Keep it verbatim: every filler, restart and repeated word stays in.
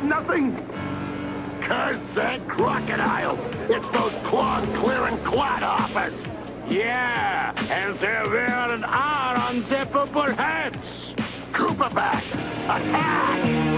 got nothing? Curse that crocodile! It's those claws-clearing clodhoppers! Yeah, and they're wearing our unzippable hats! Cooperback! Attack!